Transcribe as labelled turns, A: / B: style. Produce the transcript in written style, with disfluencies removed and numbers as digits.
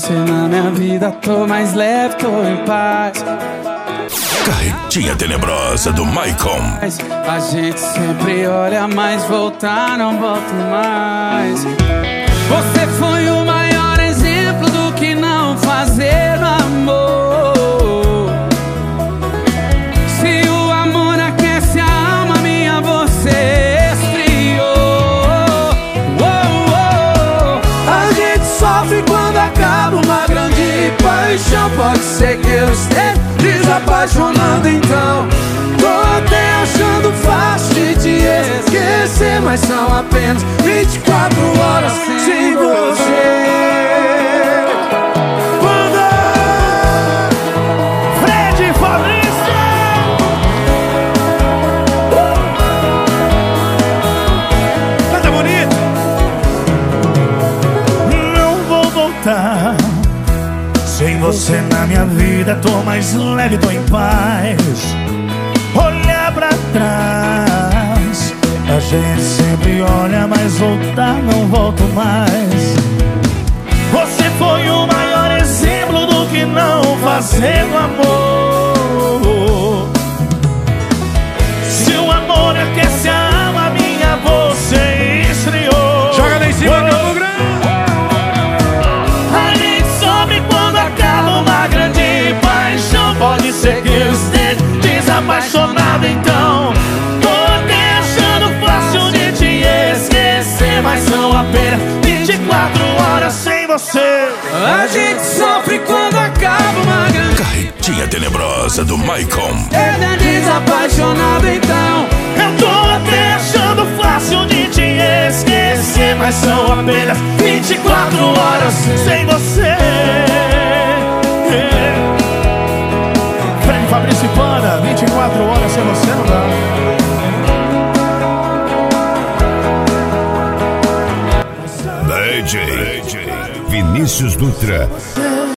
A: você na minha vida, tô mais leve, tô em paz.
B: Carretinha tenebrosa do Maicon.
A: A gente sempre olha, mas voltar não volto mais. Você foi o maior exemplo do que não fazer no amor. Se o amor aquece a alma minha, você esfriou. A gente sofre quando acaba uma grande paixão. Pode ser que eu esteja desapaixonado, então tô até achando fácil de te esquecer, mas são apenas 24 horas sem você.
C: Fred Fabrício! Canta bonito! Não vou voltar. Sem você na minha vida, tô mais leve, tô em paz. Olhar pra trás, a gente sempre olha, mas voltar não volto mais. Você foi o maior exemplo do que não fazer no amor. Se o amor aquece a alma minha, você esfriou.
D: Joga lá em cima, Campo Grande!
C: Pode ser que eu esteja desapaixonado, então tô até achando fácil de te esquecer, mas são apenas 24 horas sem você.
A: A gente sofre quando acaba uma grande
B: Carretinha tenebrosa do Maicon.
A: é desapaixonado, então
C: Eu tô até achando fácil de te esquecer, mas são apenas 24 horas sem você. Fabrício Pana, 24 horas sem você não dá.
B: DJ Vinícius Dutra.